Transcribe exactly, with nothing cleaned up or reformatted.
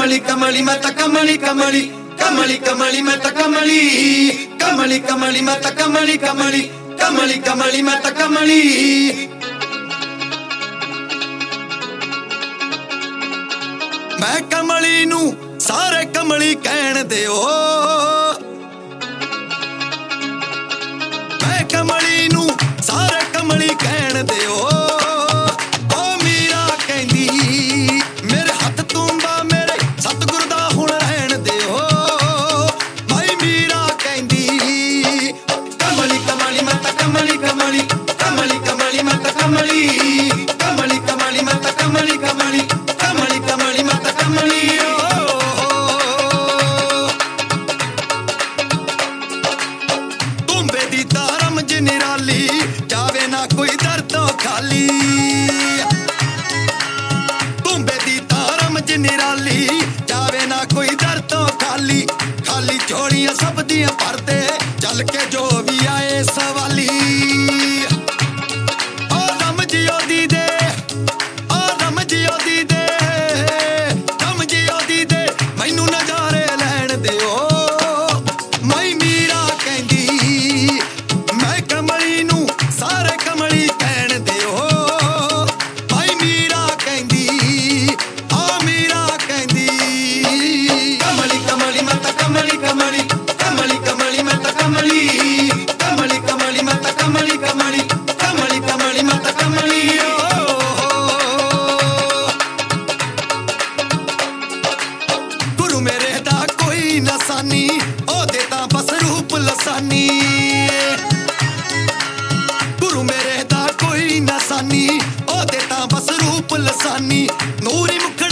कमली कमली माता कमली कमली कमली कमली माता कमली कमली कमली माता कमली कमली कमली कमली माता कमली। मैं कमली नू सारे कमली कहन दे ओ, मैं कमली नू सारे कमली कहन दे ओ। निराली जावे ना कोई दर तो खाली, तुम्बे दी तारम च निराली जावे ना कोई दर तो खाली। खाली झोलियां सब दियां भरदे चल के जो भी आए सवाली। ओ रम जियो दी दे ओ रम जियो दी दे रम जियो दी दे मैनू नजारे लैण दे ओ। मई मीरा कहंदी सारे कमली कहन दे ओ, भाई मीरा कहंदी आ मीरा कहंदी। कमली कमली माता कमली कमली कमली कमली माता कमली कमली कमली माता कमली कमली कमली कमली माता कमली। गुरु मेरे दा कोई नसानी ओ देता बस रूप लसानी। गुरु मेरे दा कोई नसानी ओ देता बस रूप लसानी। नूरी मुख